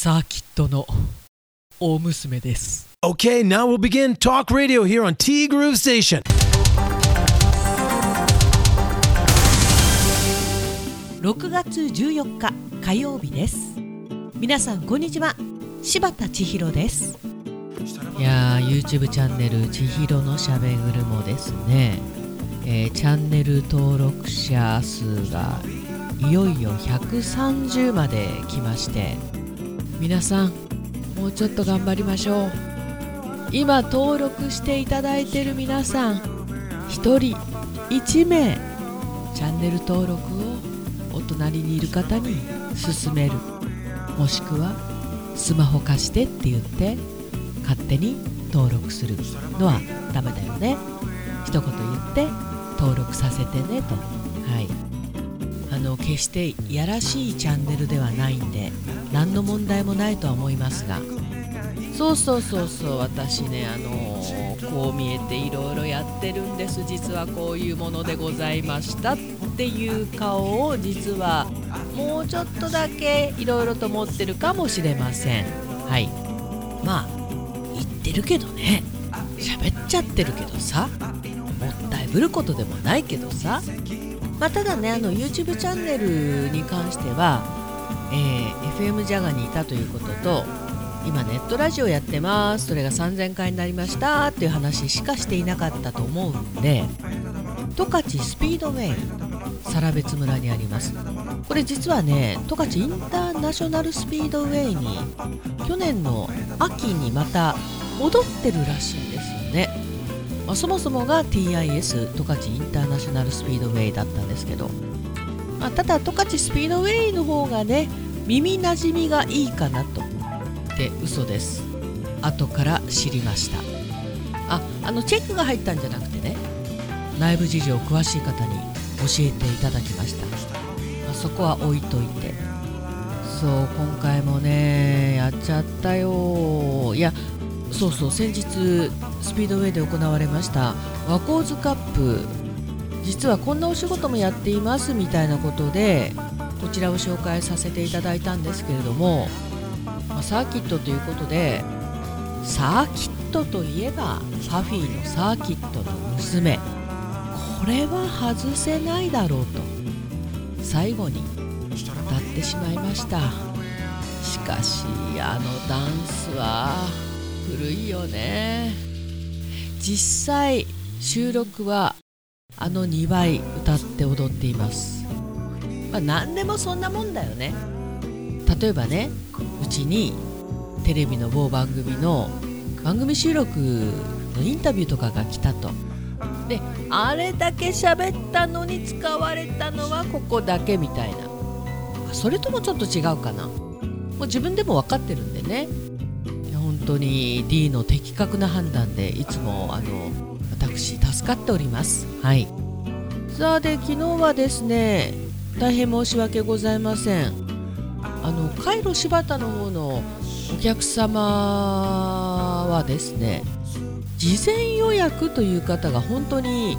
サーキットの大娘です。 Okay, now we'll begin Talk Radio here on T Groove Station. 6月14日火曜日です。皆さんこんにちは、柴田千尋です。いやー YouTube チャンネル千尋のしゃべぐるもですね、チャンネル登録者数がいよいよ130まで来まして、皆さんもうちょっと頑張りましょう。今登録していただいている皆さん、1人1名チャンネル登録をお隣にいる方に勧める、もしくはスマホ貸してって言って勝手に登録するのはダメだよね。一言言って登録させてねと。はい、決してやらしいチャンネルではないんで何の問題もないとは思いますが、そう私ね、こう見えていろいろやってるんです。実はこういうものでございましたっていう顔を実はもうちょっとだけいろいろと持ってるかもしれません。はい、まあ言ってるけどね、喋っちゃってるけどさ、もったいぶることでもないけどさ、ただね、YouTube チャンネルに関しては、FM ジャガにいたということと、今ネットラジオやってます、それが3000回になりましたっていう話しかしていなかったと思うんで、十勝スピードウェイ更別村にあります。これ実はね、十勝インターナショナルスピードウェイに去年の秋にまた戻ってるらしいんですよね。そもそもが TIS 十勝インターナショナルスピードウェイだったんですけど、ただ十勝スピードウェイの方がね耳なじみがいいかなと。って嘘です。後から知りました。チェックが入ったんじゃなくてね、内部事情詳しい方に教えていただきました。そこは置いといて、そう今回もねやっちゃったよ。いやそう先日スピードウェイで行われましたワコーズカップ、実はこんなお仕事もやっていますみたいなことでこちらを紹介させていただいたんですけれども、サーキットということで、サーキットといえばパフィーのサーキットの娘、これは外せないだろうと最後に歌ってしまいました。しかしダンスは古いよね。実際収録は2倍歌って踊っています。何でもそんなもんだよね。例えばね、うちにテレビの某番組の番組収録のインタビューとかが来たと。で、あれだけ喋ったのに使われたのはここだけみたいな。それともちょっと違うかな。もう自分でも分かってるんでね。本当に D の的確な判断でいつも私助かっております。はい。さあで昨日はですね、大変申し訳ございません。カイロ柴田の方のお客様はですね、事前予約という方が本当に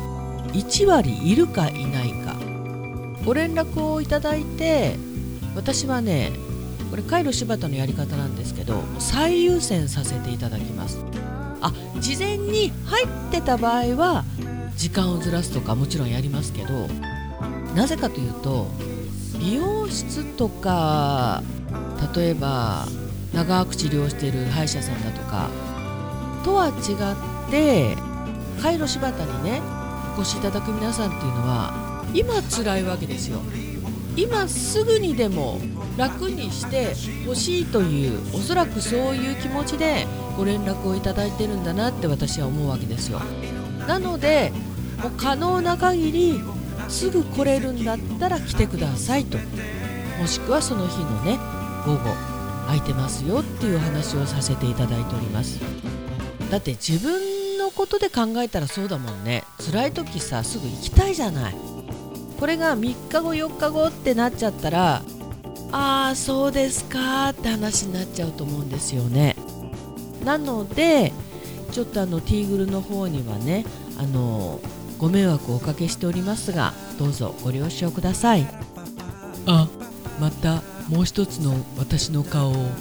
1割いるかいないかご連絡をいただいて、私はねこれカイロ柴田のやり方なんですけど、最優先させていただきます。事前に入ってた場合は時間をずらすとかもちろんやりますけど、なぜかというと美容室とか、例えば長く治療している歯医者さんだとかとは違って、カイロ柴田にねお越しいただく皆さんっていうのは今辛いわけですよ。今すぐにでも楽にしてほしいという、おそらくそういう気持ちでご連絡をいただいてるんだなって私は思うわけですよ。なのでもう可能な限りすぐ来れるんだったら来てくださいと、もしくはその日のね午後空いてますよっていう話をさせていただいております。だって自分のことで考えたらそうだもんね。辛い時さすぐ行きたいじゃない。これが3日後4日後ってなっちゃったら、そうですかって話になっちゃうと思うんですよね。なのでちょっとティーグルの方にはねご迷惑をおかけしておりますが、どうぞご了承ください。またもう一つの私の顔を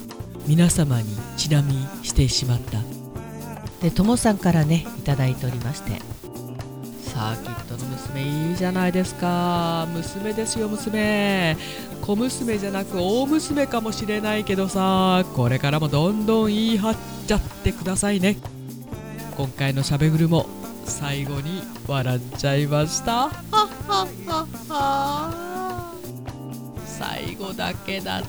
皆様にちなみしてしまった。で、ともさんからねいただいておりまして、サーキットの娘いいじゃないですか。娘ですよ、娘。小娘じゃなく大娘かもしれないけどさ、これからもどんどん言い張っちゃってくださいね。今回のしゃべぐるも最後に笑っちゃいました。はっはっはっは。最後だけだった、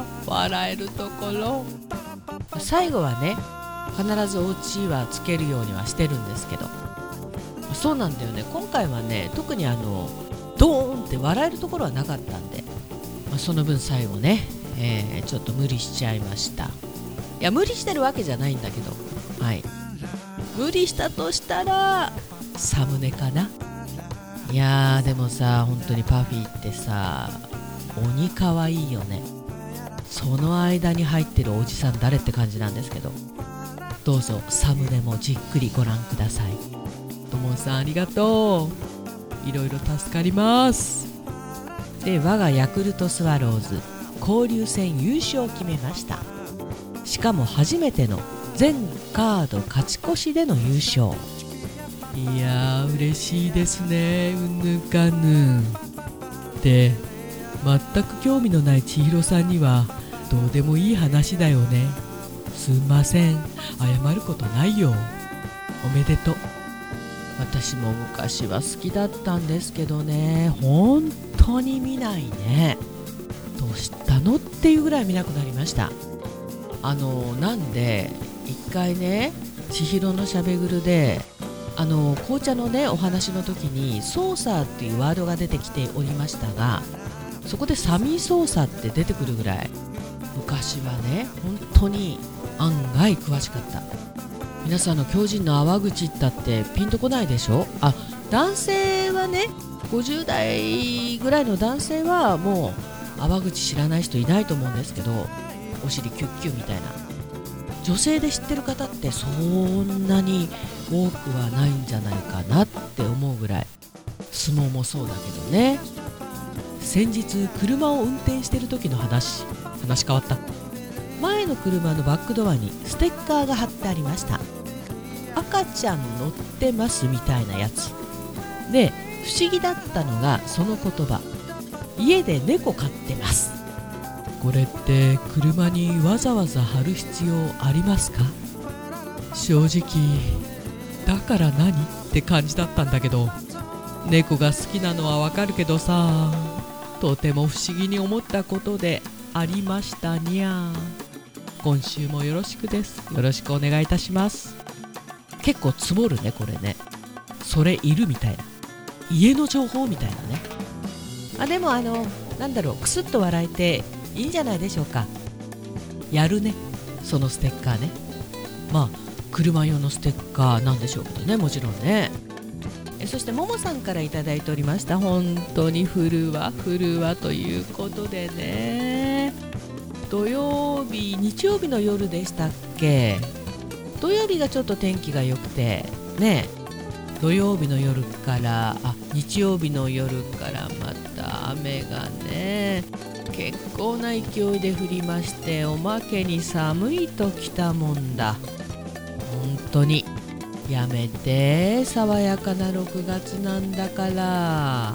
笑えるところ。最後はね必ずお家はつけるようにはしてるんですけど、そうなんだよね。今回はね特にドーンって笑えるところはなかったんで、その分最後ね、ちょっと無理しちゃいました。いや無理してるわけじゃないんだけど、はい、無理したとしたらサムネかな。いやーでもさ、本当にパフィーってさ鬼かわいいよね。その間に入ってるおじさん誰って感じなんですけど、どうぞサムネもじっくりご覧ください。ともさんありがとう、いろいろ助かります。で、我がヤクルトスワローズ交流戦優勝を決めました。しかも初めての全カード勝ち越しでの優勝。いやー嬉しいですね。うんぬかぬで、全く興味のない千尋さんにはどうでもいい話だよね。すんません、謝ることないよ。おめでとう。私も昔は好きだったんですけどね、本当に見ないね。どうしたのっていうぐらい見なくなりました。なんで一回ね、千尋のしゃべぐるで紅茶のねお話の時にソーサーっていうワードが出てきておりましたが、そこでサミーソーサーって出てくるぐらい昔はね本当に案外詳しかった。皆さんの巨人の淡口ったってピンとこないでしょ。男性はね、50代ぐらいの男性はもう淡口知らない人いないと思うんですけど、お尻キュッキュみたいな。女性で知ってる方ってそんなに多くはないんじゃないかなって思うぐらい。相撲もそうだけどね。先日車を運転してる時の話変わった。前の車のバックドアにステッカーが貼ってありました。赤ちゃん乗ってますみたいなやつで、不思議だったのがその言葉、家で猫飼ってます。これって車にわざわざ貼る必要ありますか？正直だから何って感じだったんだけど、猫が好きなのはわかるけどさ、とても不思議に思ったことでありましたにゃ。今週もよろしくです。よろしくお願いいたします。結構積もるねこれね。それいるみたいな、家の情報みたいなね。でもなんだろう、クスッと笑えていいんじゃないでしょうか。やるね、そのステッカーね。まあ車用のステッカーなんでしょうけどね、もちろんね。そしてももさんからいただいておりました。本当に降るわということでね、土曜日日曜日の夜でしたっけ。土曜日がちょっと天気が良くてね、土曜日の夜から日曜日の夜からまた雨がね結構な勢いで降りまして、おまけに寒いときたもんだ。本当にやめて、爽やかな6月なんだから。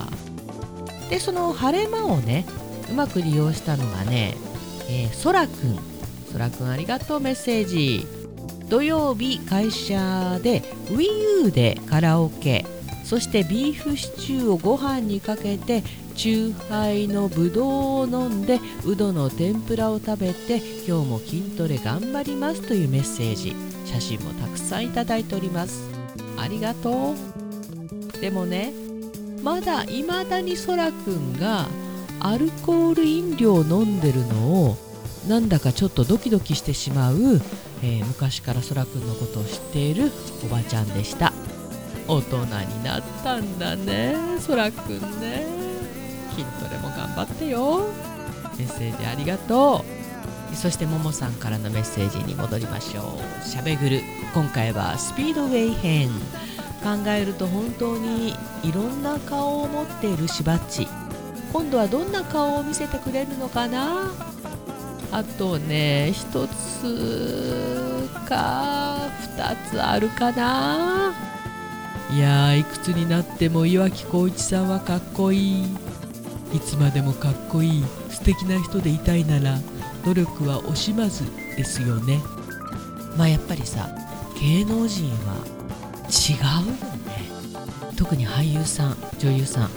で、その晴れ間をねうまく利用したのがね、そらくんありがとう。メッセージ。土曜日会社で Wii U でカラオケ、そしてビーフシチューをご飯にかけてチューハイのぶどうを飲んでうどの天ぷらを食べて、今日も筋トレ頑張りますというメッセージ、写真もたくさんいただいております。ありがとう。でもね、まだ未だにそらくんがアルコール飲料を飲んでるのをなんだかちょっとドキドキしてしまう、昔からそらくんのことを知っているおばちゃんでした。大人になったんだね、そらくんね。筋トレも頑張ってよ。メッセージありがとう。そしてももさんからのメッセージに戻りましょう。しゃべぐる、今回はスピードウェイ編。考えると本当にいろんな顔を持っているしばっち。今度はどんな顔を見せてくれるのかな。 あとね1つか2つあるかな。いやいくつになっても岩城滉一さんはかっこいい。いつまでもかっこいい素敵な人でいたいなら努力は惜しまずですよね。やっぱりさ芸能人は違うよね。特に俳優さん女優さん違う、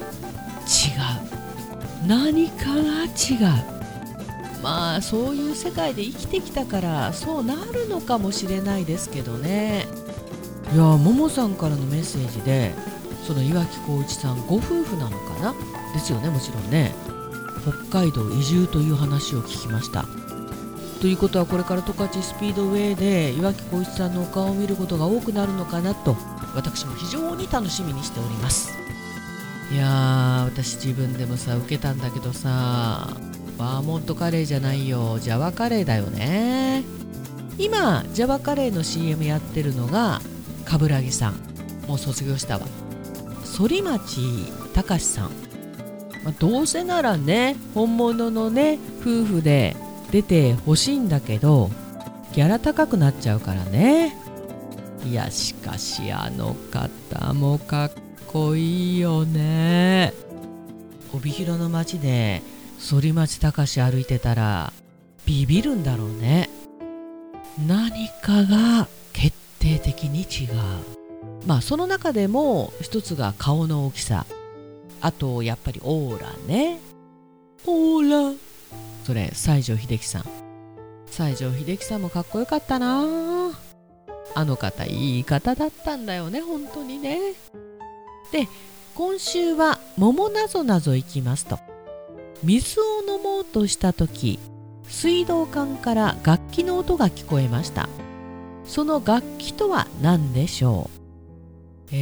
何かが違う。そういう世界で生きてきたからそうなるのかもしれないですけどね。いやももさんからのメッセージでその岩城滉一さんご夫婦なのかなですよね。もちろんね北海道移住という話を聞きました。ということはこれから十勝スピードウェイで岩城滉一さんのお顔を見ることが多くなるのかなと私も非常に楽しみにしております。いやー私自分でもさ受けたんだけどさバーモントカレーじゃないよジャワカレーだよね。今ジャワカレーの CM やってるのが冠城さん、もう卒業したわ。反町隆史さん、どうせならね本物のね夫婦で出てほしいんだけどギャラ高くなっちゃうからね。いやしかしあの方もかっこいいよね。帯広の街で反町隆史歩いてたらビビるんだろうね。何かが決定的に違う。その中でも一つが顔の大きさ、あとやっぱりオーラね。オーラそれ西城秀樹さん。西城秀樹さんもかっこよかったな。あの方いい方だったんだよね本当にね。で今週は桃なぞなぞいきますと、水を飲もうとした時水道管から楽器の音が聞こえました。その楽器とは何でしょう。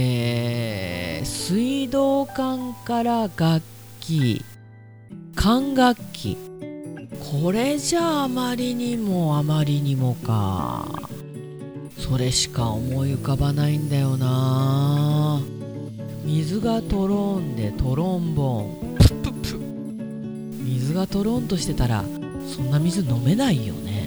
水道管から楽器、管楽器。これじゃあまりにもか。それしか思い浮かばないんだよな。水がトロンでトロンボーン。プップップ。水がトロンとしてたらそんな水飲めないよね。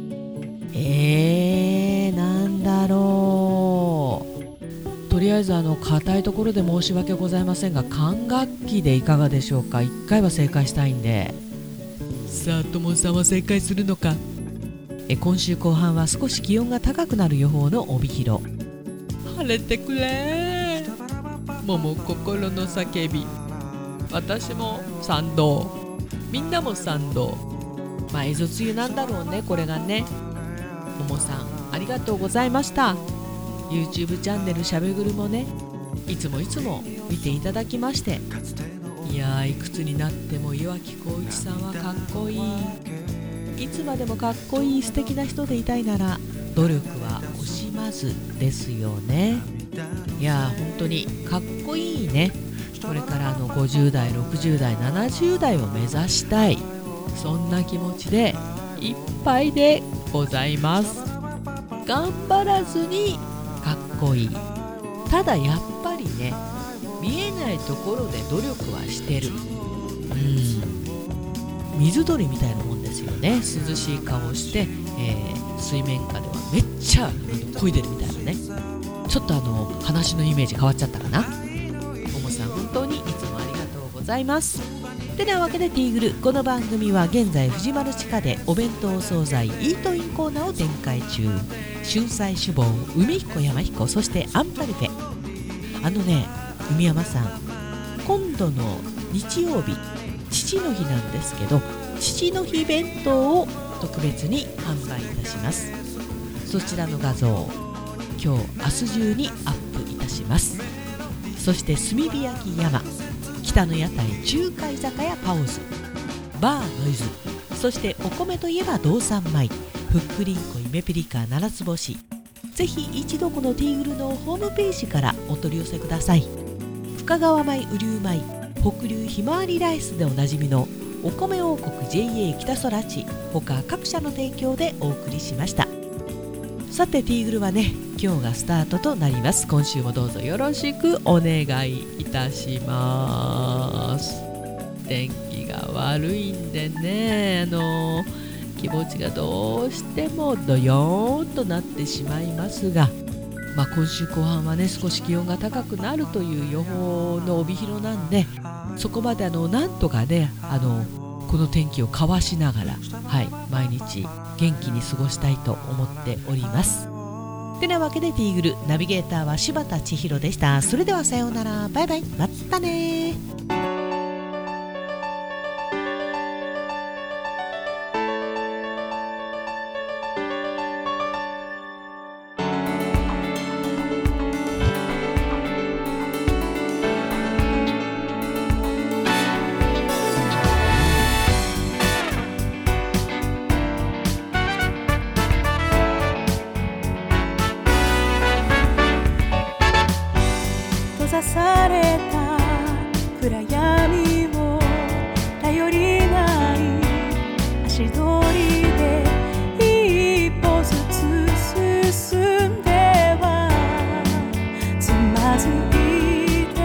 なんだろう。とりあえず硬いところで申し訳ございませんが管楽器でいかがでしょうか。1回は正解したいんで。さあともさんは正解するのか。今週後半は少し気温が高くなる予報の帯広。晴れてくれ桃心の叫び。私も賛同、みんなも賛同。映像梅雨なんだろうねこれがね。桃さんありがとうございました。 YouTube チャンネルしゃべぐるもねいつも見ていただきまして、いやいくつになっても岩城滉一さんはかっこいい。いつまでもかっこいい素敵な人でいたいなら努力は惜しまずですよね。いや本当にかっこいいね。これから50代60代70代を目指したい、そんな気持ちでいっぱいでございます。頑張らずにかっこいい。ただやっぱりね見えないところで努力はしてる。水鳥みたいなもんですよね。涼しい顔をして、水面下ではめっちゃ漕いでるみたいなね。ちょっと話のイメージ変わっちゃったかな。ももさん本当にいつもありがとうございます。てなわけでティーグル、この番組は現在藤丸地下でお弁当お惣菜イートインコーナーを展開中。春菜志望、海彦山彦、そしてアンパルフェ。海山さん、今度の日曜日父の日なんですけど、父の日弁当を特別に販売いたします。そちらの画像今日明日中にアップいたします。そして炭火焼き山、北の屋台中華居酒屋パオズ、バーノイズ、そしてお米といえば道産米、ふっくりんこ夢ピリカ七つ星。ぜひ一度このティーグルのホームページからお取り寄せください。深川米、雨竜米、北流ひまわりライスでおなじみのお米王国 JA 北空地他各社の提供でお送りしました。さてティーグルはね今日がスタートとなります。今週もどうぞよろしくお願いいたします。天気が悪いんでね気持ちがどうしてもドヨーンとなってしまいますが、今週後半はね少し気温が高くなるという予報の帯広なんで、そこまでなんとかねこの天気をかわしながら、毎日元気に過ごしたいと思っております。てなわけでティーグルナビゲーターは柴田千尋でした。それではさようなら、バイバイ、またね。 閉ざされた暗闇を頼りない足取りで一歩ずつ進んではつまずいて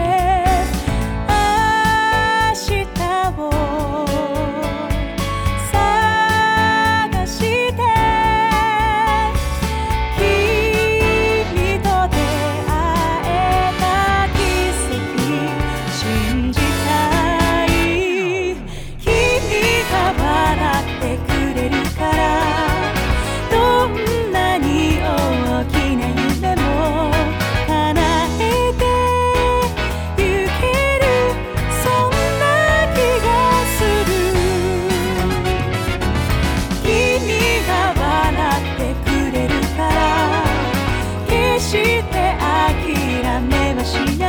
明日を探して君と出会えた奇跡信じたい。君が笑ってくれるからどんなに大きな夢も叶えてゆける、そんな気がする。君が笑ってくれるから決して諦めはしない。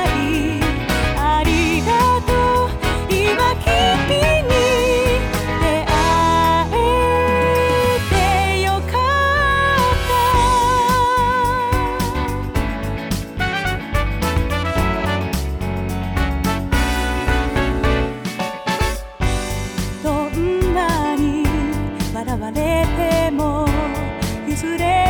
ありがとう、今君に出会えてよかった。どんなに笑われても譲れ